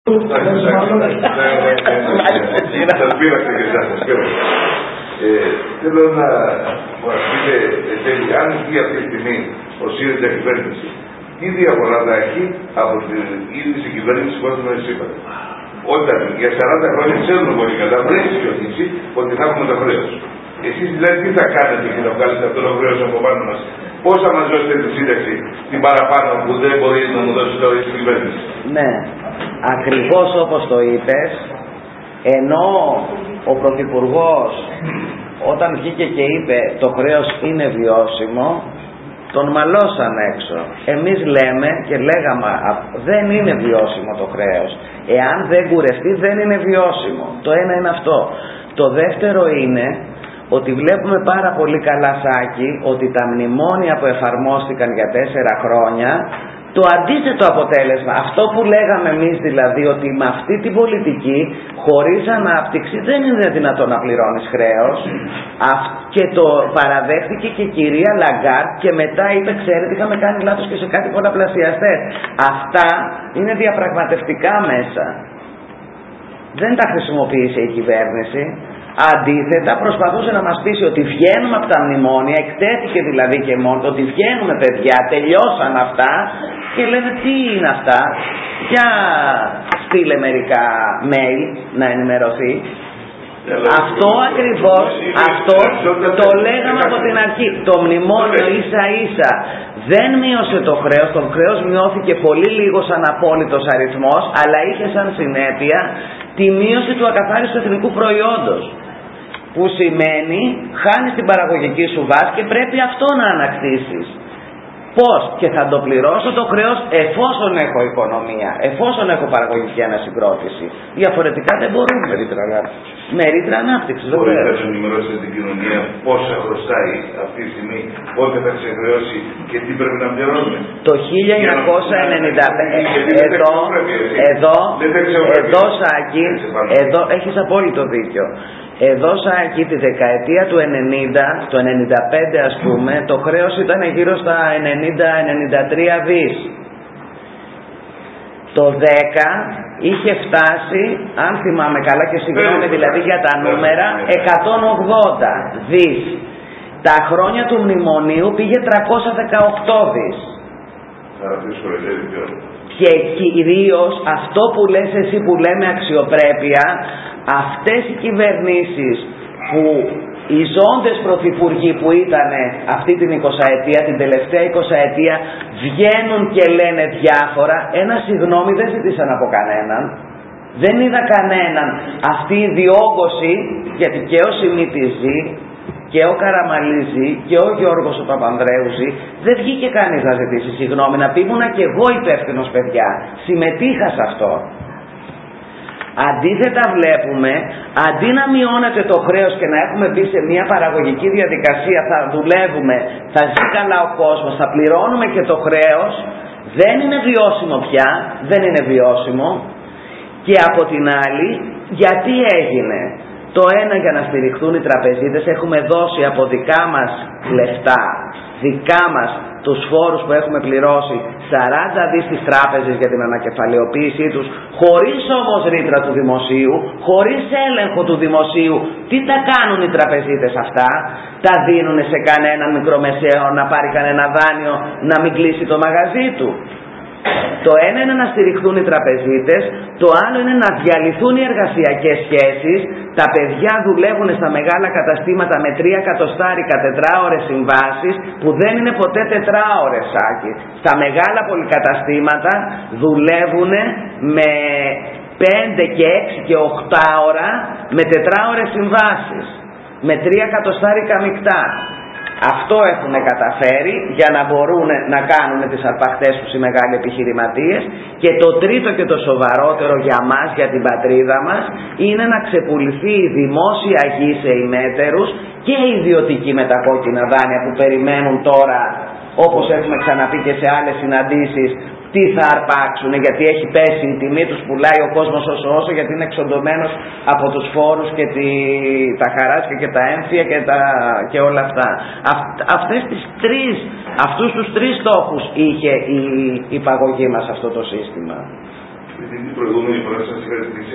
Σας πήραξε και σας θέλω να μας πείτε τέλει, αν βγει αυτή τη στιγμή ο ΣΥΡΙΖΑ κυβέρνηση, τι διαφορά θα έχει από την ίδρυση κυβέρνηση που έχουμε σήμερα. Όταν για 40 χρόνια ξέρουμε πολύ καλά, πριν συγκροτήσει, ότι θα έχουμε το χρέος. Εσείς δηλαδή τι θα κάνετε και θα βγάλετε αυτό το χρέος από πάνω μας. Πώς θα μας δώσετε τη σύνταξη την παραπάνω που δεν μπορεί να μου δώσει τώρα η κυβέρνηση. Ναι, ακριβώς όπως το είπες, ενώ ο Πρωθυπουργός όταν βγήκε και είπε το χρέος είναι βιώσιμο, τον μαλώσαν έξω. Εμείς λέμε και λέγαμε δεν είναι βιώσιμο το χρέος. Εάν δεν κουρευτεί δεν είναι βιώσιμο. Το ένα είναι αυτό. Το δεύτερο είναι ότι βλέπουμε πάρα πολύ καλά, Σάκη, ότι τα μνημόνια που εφαρμόστηκαν για 4 χρόνια, το αντίθετο αποτέλεσμα, αυτό που λέγαμε εμείς δηλαδή, ότι με αυτή την πολιτική χωρίς ανάπτυξη δεν είναι δυνατόν να πληρώνεις χρέος, και το παραδέχτηκε και η κυρία Λαγκάρτ και μετά είπε, ξέρετε, είχαμε κάνει λάθος και σε κάτι πολλαπλασιαστές. Αυτά είναι διαπραγματευτικά μέσα, δεν τα χρησιμοποίησε η κυβέρνηση. Αντίθετα προσπαθούσε να μας πείσει ότι βγαίνουμε από τα μνημόνια, εκτέθηκε δηλαδή και μόνο ότι βγαίνουμε παιδιά, τελειώσαν αυτά, και λένε τι είναι αυτά, για στείλε μερικά mail να ενημερωθεί. Αυτό ακριβώς, αυτό το λέγαμε από την αρχή. Το μνημόνιο ίσα ίσα δεν μείωσε το χρέος, το χρέος μειώθηκε πολύ λίγο σαν απόλυτος αριθμός, αλλά είχε σαν συνέπεια τη μείωση του ακαθάριστου εθνικού προϊόντος, που σημαίνει χάνεις την παραγωγική σου βάση και πρέπει αυτό να ανακτήσεις. Πώς? Και θα το πληρώσω το χρέος εφόσον έχω οικονομία, εφόσον έχω παραγωγική ανασυγκρότηση. Διαφορετικά δεν μπορούμε. Με ρήτρα ανάπτυξη. Μπορείτε να ενημερώσετε την κοινωνία πόσα χρωστάει αυτή τη στιγμή, πότε θα ξεχρεώσει και τι πρέπει να πληρώνουμε. Το 1995, εδώ Σάκη, εδώ έχεις απόλυτο δίκιο. Εδώ Σάκη τη δεκαετία του 90, το 95 ας πούμε, το χρέος ήταν γύρω στα 90-93 δις. Το 10 είχε φτάσει, αν θυμάμαι καλά και συγγνώμη δηλαδή για τα νούμερα, 180 δις. Τα χρόνια του μνημονίου πήγε 318 δις. Και κυρίως αυτό που λες εσύ που λέμε αξιοπρέπεια, αυτές οι κυβερνήσεις που οι ζώντες πρωθυπουργοί που ήταν αυτή την 20ετία, την τελευταία 20ετία, βγαίνουν και λένε διάφορα, ένα συγγνώμη δεν ζητήσαν από κανέναν, δεν είδα κανέναν. Αυτή η διόγκωση, γιατί και ο Σιμίτης ζει και ο Καραμαλής ζει και ο Γιώργος ο Παπανδρέου ζει, δεν βγήκε κανείς να ζητήσει συγγνώμη. Να πει ήμουνα και εγώ υπεύθυνος, παιδιά, συμμετείχα σε αυτό. Αντίθετα βλέπουμε, αντί να μειώνεται το χρέος και να έχουμε μπει σε μια παραγωγική διαδικασία, θα δουλεύουμε, θα ζει καλά ο κόσμος, θα πληρώνουμε και το χρέος, δεν είναι βιώσιμο πια, δεν είναι βιώσιμο. Και από την άλλη, γιατί έγινε? Το ένα, για να στηριχθούν οι τραπεζίτες, έχουμε δώσει από δικά μας λεφτά, δικά μας τους φόρους που έχουμε πληρώσει, 40 δις στις τράπεζες για την ανακεφαλαιοποίησή τους, χωρίς όμως ρήτρα του δημοσίου, χωρίς έλεγχο του δημοσίου. Τι τα κάνουν οι τραπεζίτες αυτά? Τα δίνουν σε κανέναν μικρομεσαίο να πάρει κανένα δάνειο να μην κλείσει το μαγαζί του. Το ένα είναι να στηριχθούν οι τραπεζίτες, το άλλο είναι να διαλυθούν οι εργασιακές σχέσεις. Τα παιδιά δουλεύουν στα μεγάλα καταστήματα με 3 εκατοστάρικα τετράωρες συμβάσεις, που δεν είναι ποτέ τετράωρες, Σάκη. Στα μεγάλα πολυκαταστήματα δουλεύουν με 5 και 6 και 8 ώρα με τετράωρες συμβάσεις, με 3 εκατοστάρικα μεικτά. Αυτό έχουν καταφέρει για να μπορούν να κάνουν τις αρπαχτές τους οι μεγάλοι επιχειρηματίες. Και το τρίτο και το σοβαρότερο για μας, για την πατρίδα μας, είναι να ξεπουληθεί η δημόσια γη σε ημέτερους και η ιδιωτική με τα κόκκινα δάνεια που περιμένουν τώρα, όπως έχουμε ξαναπεί και σε άλλες συναντήσεις, τι θα αρπάξουν, γιατί έχει πέσει η τιμή τους, πουλάει ο κόσμος όσο γιατί είναι εξοντωμένος από τους φόρους και τα χαράτσια και τα έμφυα και όλα αυτά. Αυτούς τους τρεις στόχους είχε η υπαγωγή μας αυτό το σύστημα. Την προηγούμενη φορά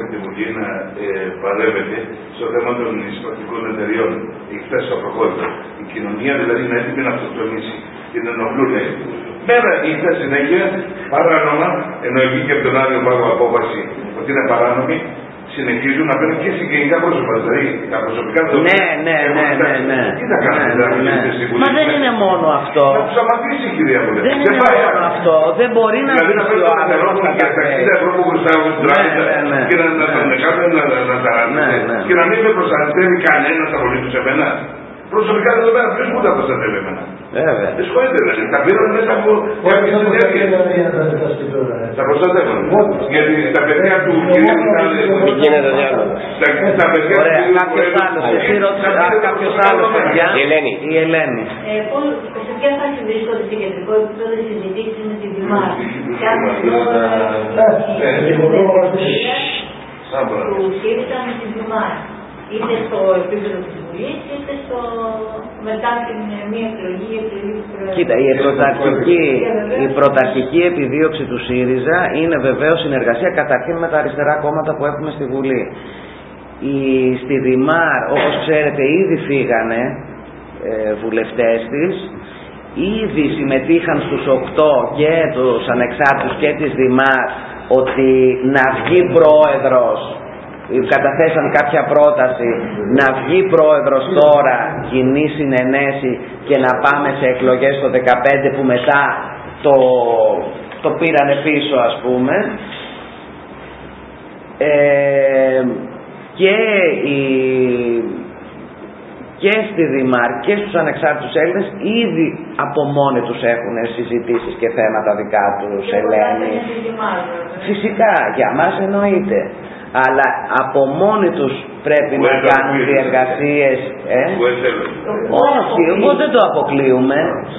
από τη Βουλή να παρέμβεται στο θέμα των εισπρακτικών εταιριών. Έχει φτάσει στο προχώρημα. Η κοινωνία δηλαδή είναι έτοιμη να αυτοκτονήσει. Την ενοχλούν. Μέρα νύχτα συνέχεια παράνομα, ενώ βγήκε από τον Άριο Πάγο απόφαση ότι είναι παράνομη, συνεχίζουν να παίρνουν και συγγενικά πρόσωπα. Δηλαδή τα προσωπικά δεδομένα. Ναι. Τι θα κάνετε στην Βουλή? Μα δεν είναι μόνο αυτό. Να του σταματήσει, κυρία μου. Δεν είναι μόνο αυτό. Δεν μπορεί να ζήσει ο άνθρωπος για τα 60 ευρώ που χρωστάω στην τράπεζα και να τον κάνουν να ταράζονται και να μην με προστατεύει κανένα απολύτω σε μένα. Προσωπικά δεδομένα, ποιος μου τα προστατεύει εμένα? Δεν σχολείται δηλαδή, τα πήραν μέσα από κάποιες συνέργειες. Τα προστατεύουν. Γιατί τα παιδιά του κυρίου μην γίνεται διάλογο. τα παιδιά του κυρίου κάποιος άλλος παιδιά. Η Ελένη. Σε ποια φάση βρίσκονται σε κεντρικό επίπεδο οι συζητήσεις με την Δημάρ? Που ήρθαν με την Δημάρ. Είτε στο επίπεδο της Βουλής, είτε μετά την μία εκλογή του Προέδρου. Κοίτα, η πρωταρχική επιδίωξη του ΣΥΡΙΖΑ είναι βεβαίως συνεργασία καταρχήν με τα αριστερά κόμματα που έχουμε στη Βουλή. Στη Δημάρ, όπως ξέρετε, ήδη φύγανε βουλευτές της, ήδη συμμετείχαν στους 8 και τους ανεξάρτητους και της Δημάρ ότι να βγει πρόεδρος. Καταθέσαν κάποια πρόταση να βγει πρόεδρος τώρα, κοινή συνενέση και να πάμε σε εκλογές το 2015 που μετά το πήρανε πίσω, ας πούμε. Και στη Δημάρ και στους ανεξάρτητους Έλληνες ήδη από μόνοι τους έχουν συζητήσεις και θέματα δικά τους, Ελένη. Φυσικά, για μας εννοείται. Αλλά από μόνοι τους πρέπει να κάνουν διεργασίες. Όχι, εγώ δεν το αποκλείουμε.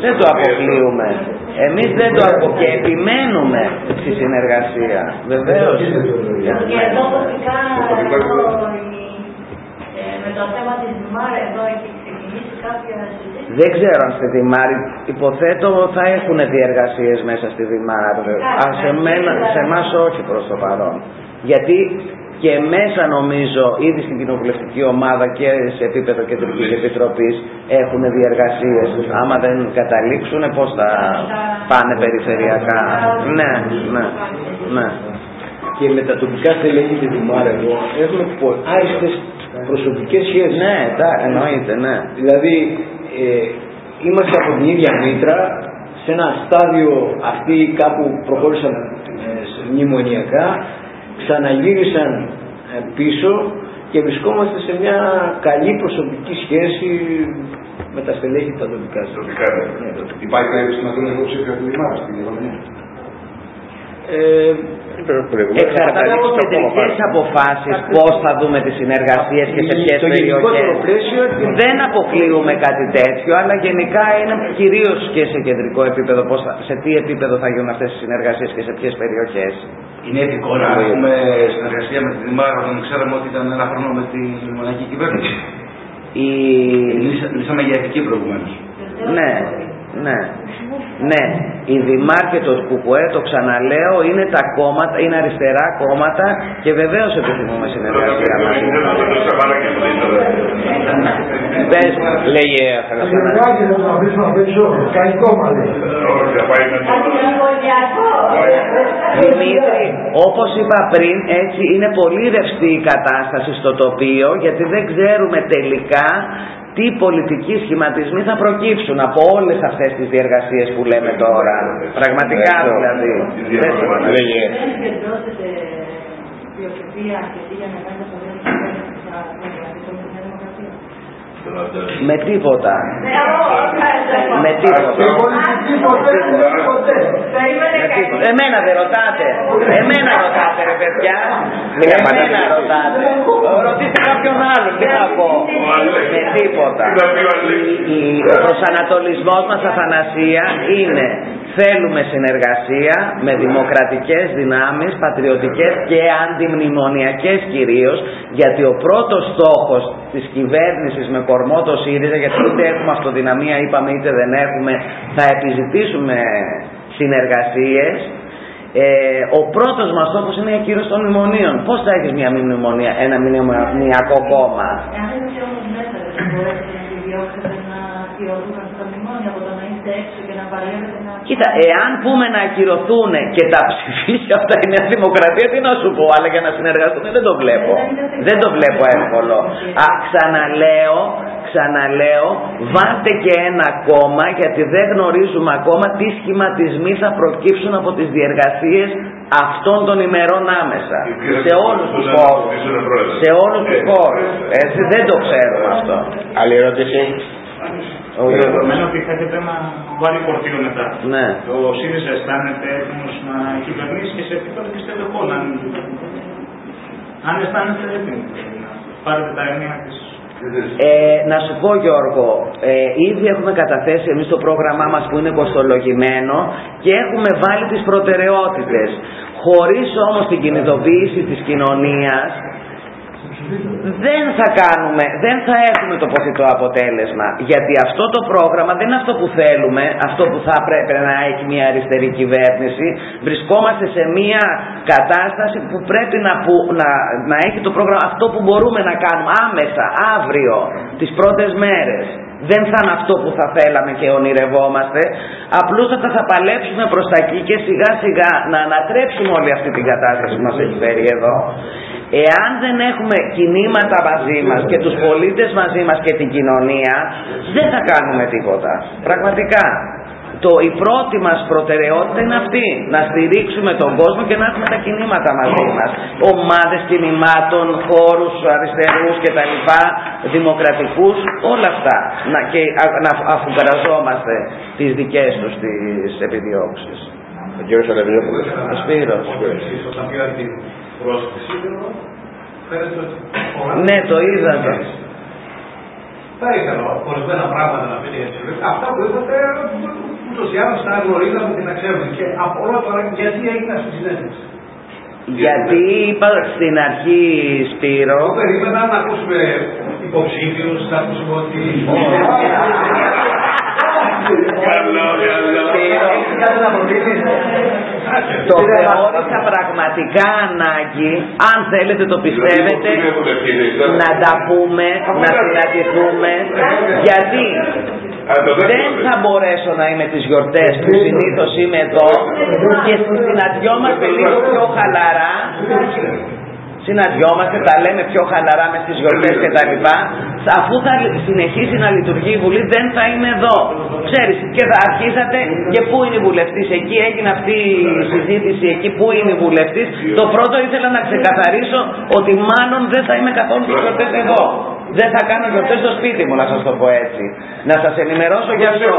Εμείς δεν το αποκλείουμε και επιμένουμε στη συνεργασία. Βεβαίως. Και εδώ τοπικά, με το θέμα της Δημάρ, εδώ έχει ξεκινήσει κάποια συζήτηση. Δεν ξέρω αν στη Δημάρ, υποθέτω θα έχουν διεργασίες μέσα στη Δημάρ. Σε εμάς όχι προς το παρόν. Γιατί και μέσα νομίζω ήδη στην κοινοβουλευτική ομάδα και σε επίπεδο κεντρικής επιτροπής έχουν διεργασίες. Άμα δεν καταλήξουν πώς θα πάνε περιφερειακά. Ναι. Και με τα τοπικά στελέχη της Δημάρ εδώ έχουμε άριστες προσωπικές σχέσεις. Ναι, εννοείται, ναι. Δηλαδή είμαστε από την ίδια μήτρα, σε ένα στάδιο αυτοί κάπου προχώρησαν μνημονιακά, ξαναγύρισαν πίσω και βρισκόμαστε σε μια καλή προσωπική σχέση με τα στελέχη τα τοπικά. Υπάρχει περίπτωση να δούμε υποψήφιο του Δημάρ στην Γερμανία? Εξαρτάται από κεντρικές αποφάσεις πώς θα δούμε τις συνεργασίες και σε ποιες περιοχές. Δεν αποκλείουμε κάτι τέτοιο, αλλά γενικά είναι κυρίως και σε κεντρικό επίπεδο, σε τι επίπεδο θα γίνουν αυτές οι συνεργασίες και σε ποιες περιοχές. Είναι ηθικό να έχουμε συνεργασία με τη Δημάρ όταν ξέραμε ότι ήταν ένα χρόνο με τη μοναχική κυβέρνηση? Μιλήσαμε για ηθική προηγουμένως. Ναι, η Δημάρ και το ΚΚΕ, το ξαναλέω, είναι τα κόμματα, είναι αριστερά κόμματα και βεβαίως επιθυμούμε συνεργασία μαζί. Πες, λέγε Δημήτρη, όπως είπα πριν, έτσι είναι πολύ ρευστή η κατάσταση στο τοπίο, γιατί δεν ξέρουμε τελικά τι πολιτικοί σχηματισμοί θα προκύψουν από όλες αυτές τις διεργασίες που λέμε τώρα. Πραγματικά δηλαδή. Δεν συγκεντρώσετε πλειοψηφία αρκετή για να κάνετε το δρόμο της Δημοκρατίας? Με τίποτα. Με τίποτα. Εμένα δεν ρωτάτε. Εμένα ρωτάτε ρε παιδιά. Εμένα ρωτάτε. Ρωτήστε κάποιον άλλον. Τι θα πω. Με τίποτα. Ο προσανατολισμός μας, Αθανασία, είναι θέλουμε συνεργασία με δημοκρατικές δυνάμεις, πατριωτικές και αντιμνημονιακές κυρίως, γιατί ο πρώτος στόχος της κυβέρνησης με κορμό το ΣΥΡΙΖΑ, γιατί είτε έχουμε αυτοδυναμία είπαμε είτε δεν έχουμε, θα επιζητήσουμε συνεργασίες, Ο πρώτος μας στόχος είναι η ακύρωση των μνημονίων. Πώς θα έχεις ένα μνημονιακό κόμμα? Εάν δεν είσαι όμως μέσα, δεν μπορέσετε να επιδιώξετε να ακυρωθούν τα μνημόνια από το να είστε έξω και να παλεύετε να... Κοίτα, εάν πούμε να ακυρωθούν και τα ψηφίσει αυτά η Νέα Δημοκρατία, τι να σου πω, αλλά για να συνεργαστούν δεν το βλέπω. Δεν το βλέπω εύκολο. Ξαναλέω, βάλτε και ένα κόμμα, γιατί δεν γνωρίζουμε ακόμα τι σχηματισμοί θα προκύψουν από τις διεργασίες αυτών των ημερών άμεσα. Σε όλους τους χώρους. Σε όλους τους χώρους. Έτσι δεν το ξέρουμε αυτό. Άλλη ερώτηση. Δεδομένου ότι θα έχετε ένα βάλει φορτίο μετά. Ναι. Το ΣΥΡΙΖΑ αισθάνεται έτοιμος να κυβερνήσει και σε επίπεδο πιστευτικών. Αν αισθάνεται έτοιμο να πάρετε τα ενία της. Να σου πω, Γιώργο, ήδη έχουμε καταθέσει εμείς το πρόγραμμά μας που είναι κοστολογημένο και έχουμε βάλει τις προτεραιότητες. Χωρίς όμως την κινητοποίηση της κοινωνίας δεν θα έχουμε το ποθητό αποτέλεσμα, γιατί αυτό το πρόγραμμα δεν είναι αυτό που θέλουμε, αυτό που θα πρέπει να έχει μια αριστερή κυβέρνηση. Βρισκόμαστε σε μια κατάσταση που πρέπει να έχει το πρόγραμμα αυτό που μπορούμε να κάνουμε άμεσα, αύριο, τις πρώτες μέρες. Δεν θα είναι αυτό που θα θέλαμε και ονειρευόμαστε, απλούστατα θα παλέψουμε προς τα εκεί και σιγά σιγά να ανατρέψουμε όλη αυτή την κατάσταση που μας έχει φέρει εδώ. Εάν δεν έχουμε κινήματα μαζί μας και τους πολίτες μαζί μας και την κοινωνία, δεν θα κάνουμε τίποτα. Πραγματικά. Η πρώτη μας προτεραιότητα είναι αυτή. Να στηρίξουμε τον κόσμο και να έχουμε τα κινήματα μαζί μας. Ομάδες κινημάτων, χώρους αριστερούς κτλ. Δημοκρατικούς, όλα αυτά. Και να αφουγκραζόμαστε τις δικές τους τις επιδιώξεις. Ο κύριος Αλεβιόπουλος. Ο Σπύρος. Όταν πήρα την πρόσκληση, φαίνεται ότι... Ναι, το είδατε. Θα ήθελα ορισμένα πράγματα να πείτε για τη συλλογή. Αυτά που είπατε, ούτως ή άλλως τα γνωρίζαμε και τα ξέρουμε. Και απορώ τώρα γιατί έγινε αυτή η συνέντευξη. Γιατί είπα στην αρχή, Σπύρο... Εγώ περίμενα να ακούσουμε υποψήφιους, να ακούσουμε ότι... Καλό. Το θεώρησα πραγματικά ανάγκη, αν θέλετε το πιστεύετε, να τα πούμε, να συναντηθούμε, γιατί δεν θα μπορέσω να είμαι τις γιορτές που συνήθως είμαι εδώ και συναντιόμαστε λίγο πιο χαλαρά. Συναντιόμαστε, τα λέμε πιο χαλαρά με στις γιορτές και τα λοιπά. Αφού θα συνεχίσει να λειτουργεί η Βουλή, δεν θα είμαι εδώ. Ξέρεις, και θα αρχίσατε και πού είναι η βουλευτής. Εκεί έγινε αυτή η συζήτηση, εκεί πού είναι η βουλευτής. Το πρώτο ήθελα να ξεκαθαρίσω ότι μάλλον δεν θα είμαι καθόλου στις γιορτές εδώ. Δεν θα κάνω γιορτές στο σπίτι μου, να σας το πω έτσι. Να σας ενημερώσω για αυτό.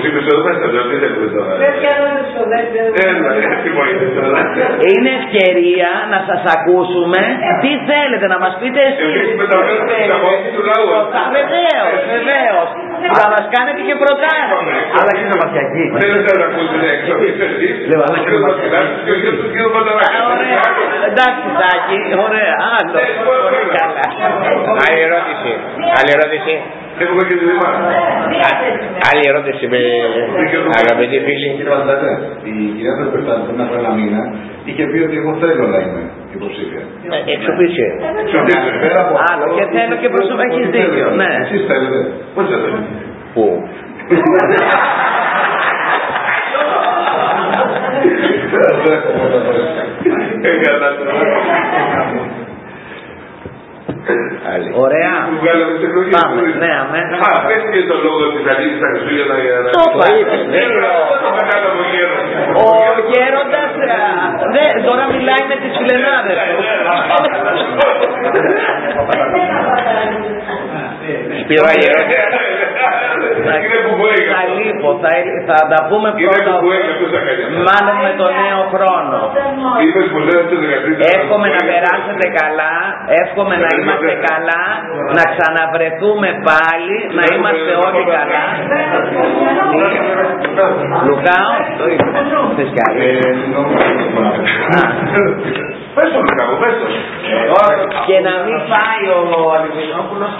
Είναι ευκαιρία να σας ακούσουμε. Τι θέλετε να μας πείτε εσείς? Βεβαίως. Θα μας κάνετε και προτάσεις. Αλλά και τα μαθιακή. Θέλετε να ακούσετε εξοπλιστές Ωραία. Εντάξει, Τάκη. Ωραία. Άλλο. Καλά. Άλλη ερώτηση. Έχουμε και τη Δημάρα. Άλλη ερώτηση με αγαπητοί φίλοι. Η κυρία Τρεπερτάνη πριν από ένα μήνα είχε πει ότι εγώ θέλω να είμαι υποψήφια. Εξοπλίσια. Άλλο και θέλω και προσωπικά. Έχεις δίκιο. Ναι. Εσείς θέλετε. Πώς θα θέλετε? Πού? Ωραία. Πάμε. Ναι, αμέ. Πες και το λόγο της Αλήνης στα Χριστούγεννα για να... Το Ο γέροντας τώρα μιλάει με τις φιλενάδες. Σπύρο, άλλη ερώτηση. Θα λείπω, θα τα πούμε πρώτα μάλλον με το νέο χρόνο. Εύχομαι να περάσετε καλά, εύχομαι να είμαστε καλά, να ξαναβρεθούμε πάλι, να είμαστε όλοι καλά. Λουκάο, το είπα. Θες κι άλλη? Πες το Λουκάο, πες το. Και να μην πάει ο Αλυβινόπουλος